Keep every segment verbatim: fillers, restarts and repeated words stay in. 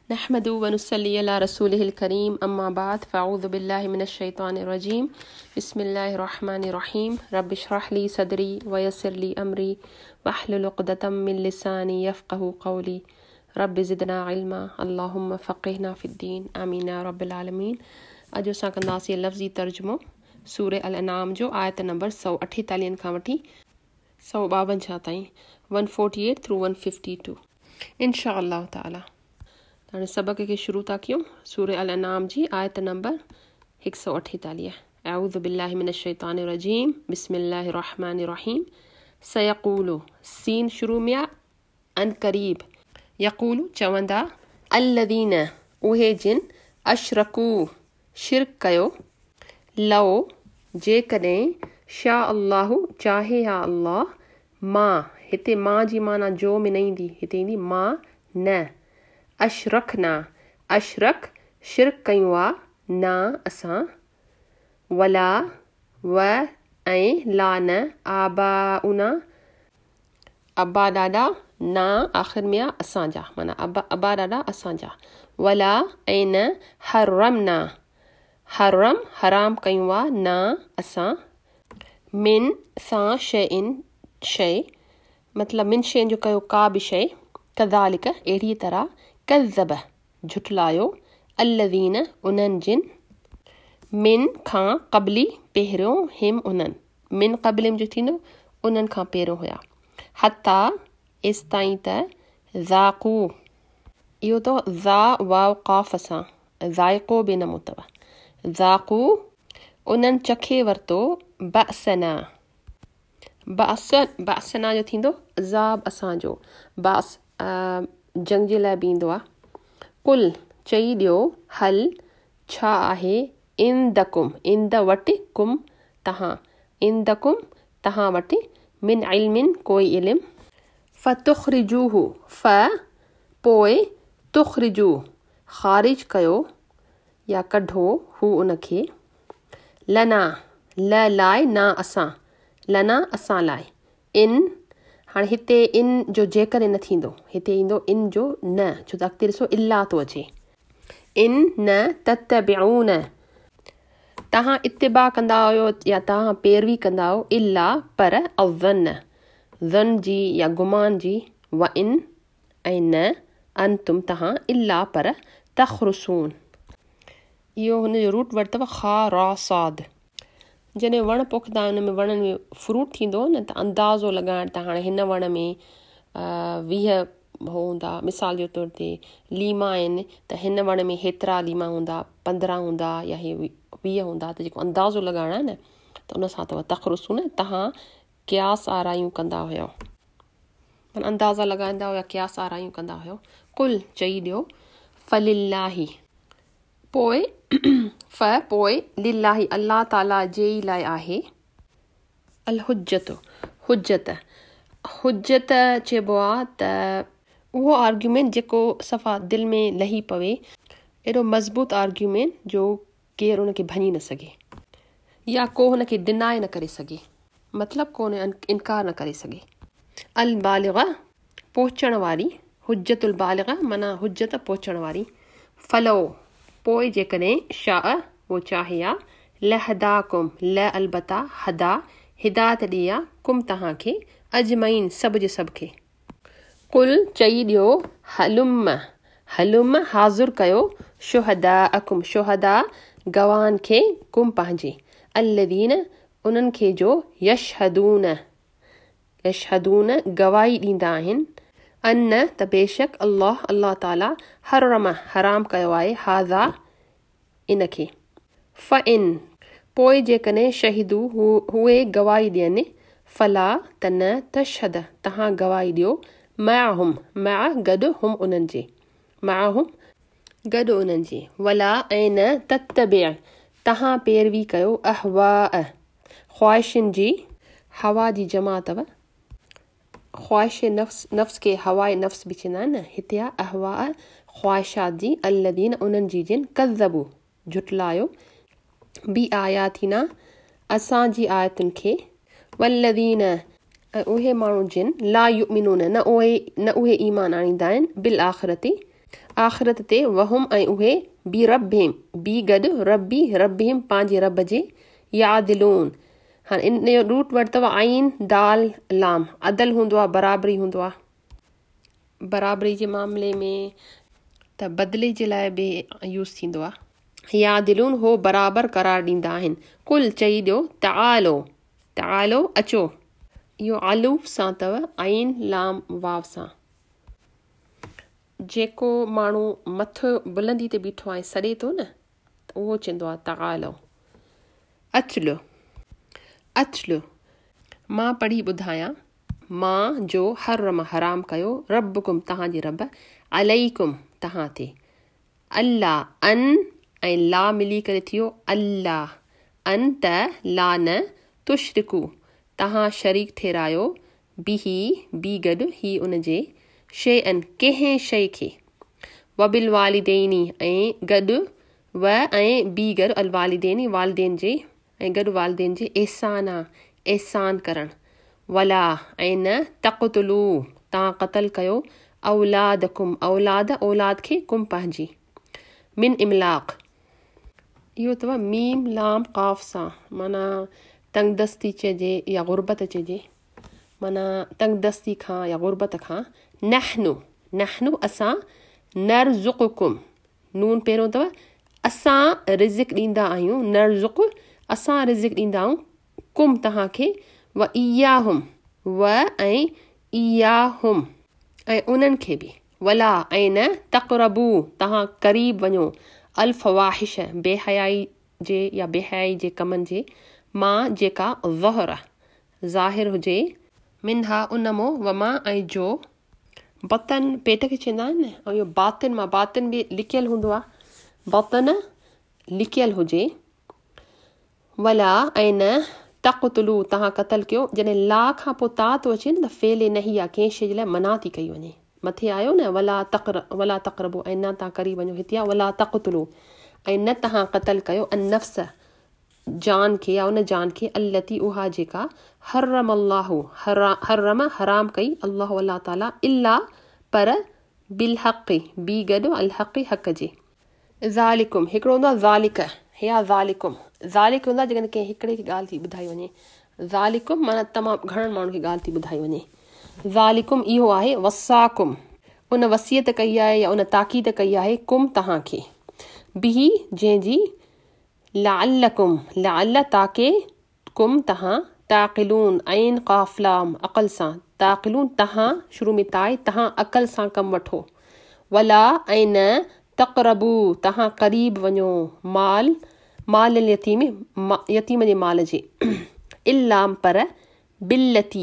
नहमदु व नुसल्ली अला रसूलिहिल करीम अम्मा बाद फ़अऊज़ु बिल्लाहि मिनश शैतानिर रजीम बिस्मिल्लाहिर रहमानिर रहीम रब्बि इश्रह ली सदरी व यस्सिर ली अमरी वहलुल उक़दतम मिन लिसानी यफ़क़हू क़ौली रब्बि ज़िदना इल्मा अल्लाहुम्मा फ़क़िहना फ़िद्दीन आमीन या रब्बिल आलमीन। अॼु असां कंदासीं लफ़्ज़ी तर्जुमो सूरे अल अनाम जो आयत नंबर सौ अठेतालीह खां वठी सौ ॿावंजाह ताईं one forty eight through one fifty two इंशा अल्लाह ताला। हाणे सबक़ खे शुरू था कयूं। सूरे अल अनाम जी आयत नंबर हिकु सौ अठेतालीह। अऊज़ु बिल्लाहि मिनश शैतानिर रजीम बिस्मिल्लाहिर रहमानिर रहीम। सयक़ूलु सीन शुरू में अन करीब यक़ूलु चवंदा अल्लज़ीन उहे जिन अशरकू शिरक कयो लौ जेकॾहिं शा अल्लाहु चाहे हा अल्लाह मां हिते मां जी माना जो में न ईंदी, हिते ईंदी मां न अशरक ना अशरक शिरक कयूं आ ना असां वला व ऐं ला न आबा उना अब्बा ॾाॾा ना आख़िर में आहे असांजा माना अब्बा अब्बा ॾाॾा असांजा वला ऐं न हरम ना हरम हराम कयूं आ ना असां मिन सां शइ शइ मतिलबु मिन शइ जो कयो का बि शइ कज़ालिक अहिड़ी तरह कज़ब झुठलायो अल्लज़ीन उन्हनि जिन मिन खां क़बली पहिरियों हिम उन्हनि मिन क़बलिम जो थींदो उन्हनि खां पहिरियों हुया हता एसि ताईं त ज़ाक़ू इहो तो ज़ा वाव क़ाफ़ सां ज़ाइक़ो बि न मुतव ज़ाक़ू उन्हनि चखे वरितो बअसना बास बासना जो थींदो अज़ाब असांजो बास जंग जे लाइ बि ईंदो आहे। कुल चई ॾियो हल छा आहे इंदकुम इंद वटि कुम तव्हां इंदकुम तव्हां वटि मिन इल्मिन कोई इल्म फ़तुख़रिजूहु फ़ पोइ तुख़रिजू ख़ारिज कयो या कढो हू उनखे लना ल लाइ ना असां लना असां लाइ इन हाणे हिते इन जो जेकर न थींदो हिते ईंदो इन जो न छो त अॻिते ॾिसो इला थो अचे इन न ततबिऊन तव्हां इतिबा कंदा हुयो या तव्हां पैरवी कंदा हुयो इला पर अज़न ज़न जी या गुमान जी व इन ऐं न अंतुम तव्हां इला पर तख़रुसून इहो हुनजो रूट वर्ड अथव खा रा साद। जॾहिं वण पोखंदा आहियूं हुन में वणनि में फ्रूट थींदो न त अंदाज़ो लॻाइण त हाणे हिन वण में वीह हो हूंदा मिसाल जे तौर ते लीमा आहिनि त हिन वण में हेतिरा लीमा हूंदा पंद्रहं हूंदा या हे वीह हूंदा त जेको अंदाज़ो लॻाइण आहे न त उन सां अथव तख़रुसूं न तव्हां क़यास आरायूं कंदा हुयो माना अंदाज़ा लॻाईंदा हुया क़यास आरायूं कंदा हुयो। कुल चई ॾियो फलिल्लाही पोइ फ पोइ लिल्लाही अल्लाह ताला जे लाइ आहे अल हुज्जत हुज्जत हुज्जत चइबो आहे त उहो आर्ग्यूमेंट जेको सफ़ा दिलि में लही पवे एॾो मज़बूत आर्ग्यूमेंट जो केरु उनखे भञी न सघे या को हुनखे डिनाए न करे सघे मतिलबु को हुन इनकार न करे सघे। अल बालिग़ा पहुचण वारी हुज्जतुल बालिग़ा माना हुज्जत पहुचण वारी फलो पोइ जेकॾहिं शाह वो चाहे आ लहदाकुम ल अलबता हदा हिदायत ॾी आहे कुम तव्हांखे अजमईन सभ जे सभ खे कुल चई ॾियो हलुम हलुम हाज़ुर कयो शुहदा अकुम शुहदा गवाहन खे कुम पंहिंजे अल्लदीन उन्हनि खे जो यशहदून यशहदून गवाही ॾींदा आहिनि अन त बेशक अल्लाह अल्लाह ताला हरम हराम कयो आहे हाज़ा इनखे फ़ इन पोइ जेकॾहिं शहीदू उहे गवाही ॾियनि फला त न तशहद तव्हां गवाही ॾियो माहुम मा गॾु हुम उन्हनि जे माहुम गॾु उन्हनि जे वला ऐं न ततबे तव्हां पैरवी कयो अहवा ख़्वाहिशुनि जी हवा जी जमा अथव ख़्वाहिश नफ़्स नफ़्स खे हवाए नफ़्स बि चवंदा आहिनि न हिते आहे अहवा ख़्वाहिशात जी अल्लदीन उन्हनि जी जिन कज़बू झुटलायो बि आयातीना असांजी आयतुनि खे वल्लदीन उहे माण्हू जिन ला युमिनून न उहे न उहे ईमान आणींदा आहिनि बिल आख़िरती आख़िरत ते वहुम ऐं उहे बी रबिहिम बी गॾु रबी रबिहिम पंहिंजे रब जे यादिलून। हाणे इन जो रूट वर्ड अथव आइन दाल लाम। अदल हूंदो आहे बराबरी हूंदो आहे। बराबरी जे मामले में त बदिले जे लाइ बि यूज़ थींदो आहे। यादिलून हो बराबर करार ॾींदा आहिनि। कुल चई ॾियो तआलो तआलो अचो। इहो आलूफ सां अथव आइन लाम वाव सां। जेको माण्हू मथो बुलंदी ते बीठो आहे सॾे थो न त उहो चवंदो आहे तआलो। अचलो अचलो मां पढ़ी ॿुधायां। मां जो हरम हराम कयो रबकुम तव्हांजे रब अलैकुम तव्हां ते। अल्लाह अन ऐं ला मिली करे थियो अल्लाह। अन त ला न तुशरिकू तव्हां शरीक ठहिरायो बिही बी गॾु ही उनजे शे अन कंहिं शइ खे वबिल वालिदैनी ऐं गॾु व ऐं बी गॾु अल वालिदैनी वालिदैन जे ऐं गॾु वालिदैन जे एहसाना एहसान करणु। वला ऐं न तक़तुलू तव्हां क़तल कयो औलादकुम औलाद औलाद खे कुम पंहिंजी मिन इमलाक। इहो अथव मीम लाम काफ़ सां माना तंगदस्ती चइजे या गुरबत चइजे माना तंगदस्ती खां या गुरबत खां। नहनु नहनु असां नरज़ुकुम नून पहिरियों अथव असां रिज़िक ॾींदा आहियूं नरज़ुक असां रिज़िक ॾींदा आहियूं कुम तव्हांखे व इयाहुम व ऐं इयाहुम ऐं उन्हनि खे बि। वला ऐं न तक़रबू तव्हां क़रीब वञो अल फवाहिश बेहयाई जे या बेहयाई जे कमनि जे मां जेका ज़हर ज़ाहिर हुजे मिनहा उनमो वमा ऐं जो बतन पेट खे चवंदा आहिनि न। ऐं इहो बातिन मां बातिन बि लिकियल हूंदो आहे बतन लिकियल हुजे। वला ऐं न तक़तुलू तव्हां क़तल कयो। जॾहिं ला खां पोइ ता थो अचे न त फेले नहीं आहे कंहिं शइ जे लाइ मना थी कई वञे। मथे आयो न वला तक़र वला तक़रबू ऐं न तव्हां करी वञो। हिते आहे वला तक़तुलू ऐं न तव्हां क़तल कयो अन नफ़्स जान खे या उन जान खे अल्लती उहा जेका हरम अल्लाहु हरा हरम हराम कई अल्लाह अल्लाह ताला इल्ला पर बिल हक़ बी गॾु अल हक़ हक़ जे। ज़ालिकुम हिकिड़ो हूंदो आहे ज़ालिक या ज़ालिकुम ज़ालिक हूंदो आहे जेकॾहिं कंहिं हिकिड़े खे ॻाल्हि थी ॿुधाई वञे। ज़ालिकुम माना तमामु घणनि माण्हुनि खे ॻाल्हि थी ॿुधाई वञे। ज़ालिकुम इहो आहे वसाकुम उन वसियत कई आहे या उन ताक़ीद कई आहे कुम तव्हांखे बिही जंहिंजी लाअल्लकुम लाअल्ल ताके कुम तव्हां ताक़िलून ऐन क़ाफ़लाम अक़ल सां ताक़िलून तव्हां शुरू में ताए तव्हां अक़ल सां कमु वठो। वला ऐं न तक़रबू तव्हां क़रीब वञो माल माल यतीम यतीम जे माल जे इल्लाम पर बिल्लती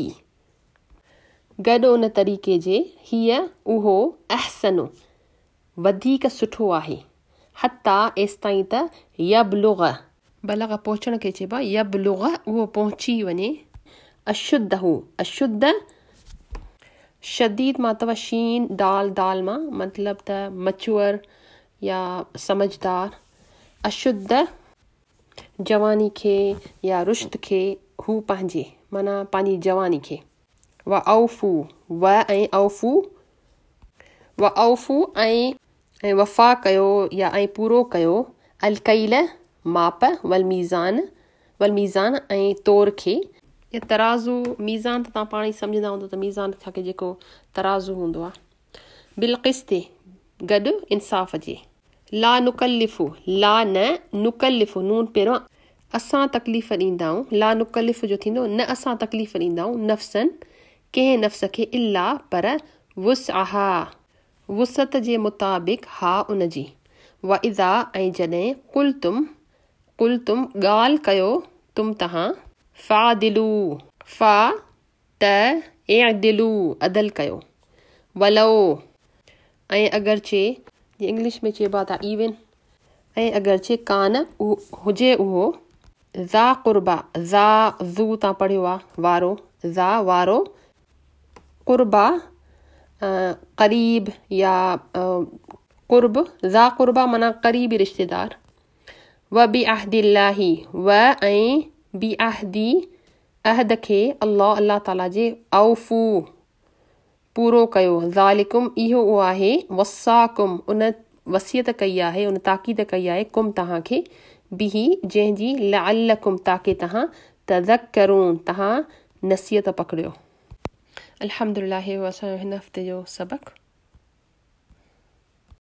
गॾु उन तरीक़े जे हीअ उहो अहसनु वधीक सुठो आहे। हता एसि ताईं त यबलुग बलग पहुचण खे चइबो आहे यबलुग उहो पहुची वञे। अशुद्ध हू अशुद्ध शदीद मां अथव शीन दाल दाल मां मतिलबु त मचुअर या समझदार। अशुद्ध जवानी खे या रुश्द खे हू पंहिंजे माना पंहिंजी जवानी खे। व औफू व ऐं औफू व औफू ऐं ऐं वफ़ा कयो या ऐं पूरो कयो अल कईल माप वल मीज़ान वल मीज़ान ऐं तौर खे। या तराज़ू मीज़ान त तव्हां पाण ई सम्झंदा हूंदो त मीज़ान छाखे जेको तराज़ू हूंदो आहे। बिलक़िस्ते गॾु इंसाफ़ जे। ला नुकलिफ़ु ला न नुकलिफ़ु नून पहिरियों असां तकलीफ़ ॾींदा आहियूं ला नुकलिफ़ जो थींदो न असां तकलीफ़ ॾींदा आहियूं नफ़्सन कंहिं नफ़्स खे इल्ला पर वुसअहा वुसत जे मुताबिक़ हा उनजी। व इज़ा ऐं जॾहिं कुल तुम कुल तुम ॻाल्हि कयो तुम तव्हां फ़ादिलू फ़ा त एदिलू अदल कयो। वलो ऐं अगरचे इंग्लिश में चइबो आहे त इवन ऐं अगरचे कान हुजे उहो ज़ा क़ुर्बा ज़ा ज़ू तां पढ़ियो आहे वारो ज़ा वारो क़ुर्बा क़रीब या क़ुर्ब ज़ा क़ुर्बा माना क़रीबी रिश्तेदार। व बि अहदिल्लाही व ऐं बि अहदी अहद खे अल्लाह अल्लाह ताला जे औफू पूरो कयो। ज़ालिकुम इहो उहो आहे, वसाकुम उन वसियत कई आहे, उन ताक़ीद कई आहे कुम तव्हांखे, बिही जंहिंजी, लअल्लकुम ताकि तव्हां तज़क्करून तव्हां नसीहत पकड़ियो। अल्हम्दुलिल्लाह, हे असांजो हिन हफ़्ते जो सबक़।